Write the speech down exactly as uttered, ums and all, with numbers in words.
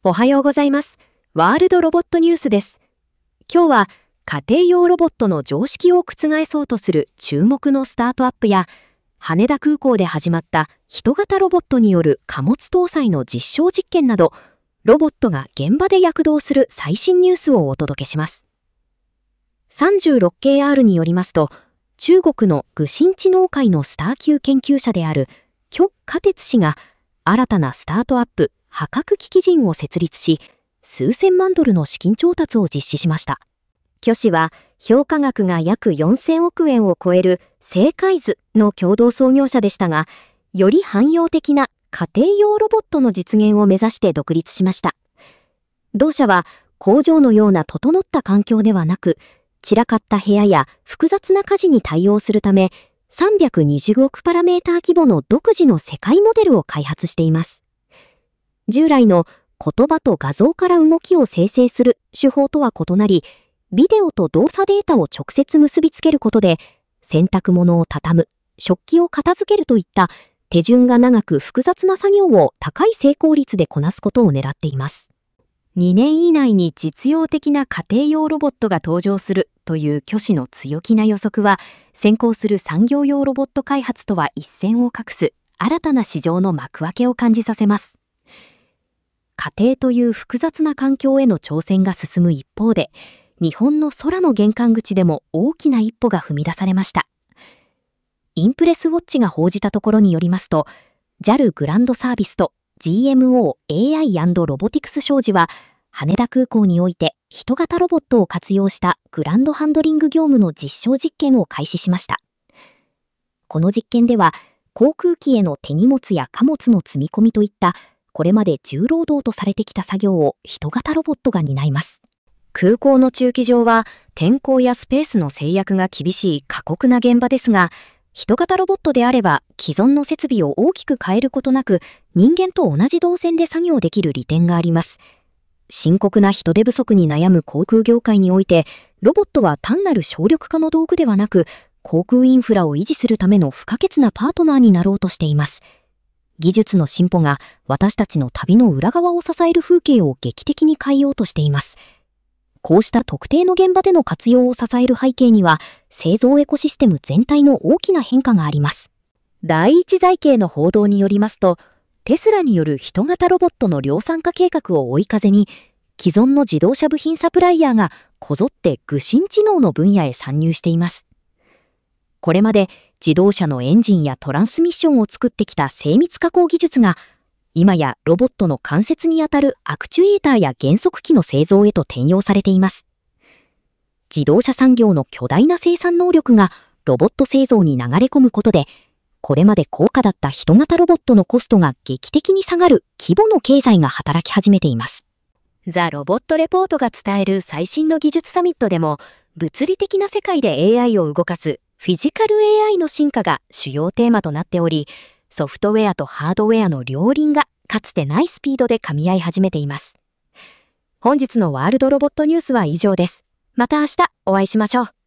おはようございます。ワールドロボットニュースです。今日は家庭用ロボットの常識を覆そうとする注目のスタートアップや、羽田空港で始まった人型ロボットによる貨物搭載の実証実験など、ロボットが現場で躍動する最新ニュースをお届けします。さんじゅうろくケーアール によりますと、中国の具心知能界のスター級研究者である許家哲氏が、新たなスタートアップ破格基金を設立し、数千万ドルの資金調達を実施しました。許氏は評価額が約よんせんおくえんを超える正海図の共同創業者でしたが、より汎用的な家庭用ロボットの実現を目指して独立しました。同社は工場のような整った環境ではなく、散らかった部屋や複雑な家事に対応するため、さんびゃくにじゅうおくパラメータ規模の独自の世界モデルを開発しています。従来の言葉と画像から動きを生成する手法とは異なり、ビデオと動作データを直接結びつけることで、洗濯物を畳む、食器を片付けるといった手順が長く複雑な作業を高い成功率でこなすことを狙っています。にねん以内に実用的な家庭用ロボットが登場するという許氏の強気な予測は、先行する産業用ロボット開発とは一線を画す新たな市場の幕開けを感じさせます。家庭という複雑な環境への挑戦が進む一方で、日本の空の玄関口でも大きな一歩が踏み出されました。インプレスウォッチが報じたところによりますと、ジャル グランドサービスと ジーエムオー エーアイ& ロボティクス商事は、羽田空港において人型ロボットを活用したグランドハンドリング業務の実証実験を開始しました。この実験では、航空機への手荷物や貨物の積み込みといったこれまで重労働とされてきた作業を人型ロボットが担います。空港の駐機場は天候やスペースの制約が厳しい過酷な現場ですが、人型ロボットであれば既存の設備を大きく変えることなく人間と同じ動線で作業できる利点があります。深刻な人手不足に悩む航空業界において、ロボットは単なる省力化の道具ではなく、航空インフラを維持するための不可欠なパートナーになろうとしています。技術の進歩が私たちの旅の裏側を支える風景を劇的に変えようとしています。こうした特定の現場での活用を支える背景には、製造エコシステム全体の大きな変化があります。第一財経の報道によりますと、テスラによる人型ロボットの量産化計画を追い風に、既存の自動車部品サプライヤーがこぞって具心知能の分野へ参入しています。これまで自動車のエンジンやトランスミッションを作ってきた精密加工技術が、今やロボットの関節にあたるアクチュエーターや減速機の製造へと転用されています。自動車産業の巨大な生産能力がロボット製造に流れ込むことで、これまで高価だった人型ロボットのコストが劇的に下がる規模の経済が働き始めています。ザ・ロボットレポートが伝える最新の技術サミットでも、物理的な世界で エーアイ を動かすフィジカル エーアイ の進化が主要テーマとなっており、ソフトウェアとハードウェアの両輪がかつてないスピードで噛み合い始めています。本日のワールドロボットニュースは以上です。また明日お会いしましょう。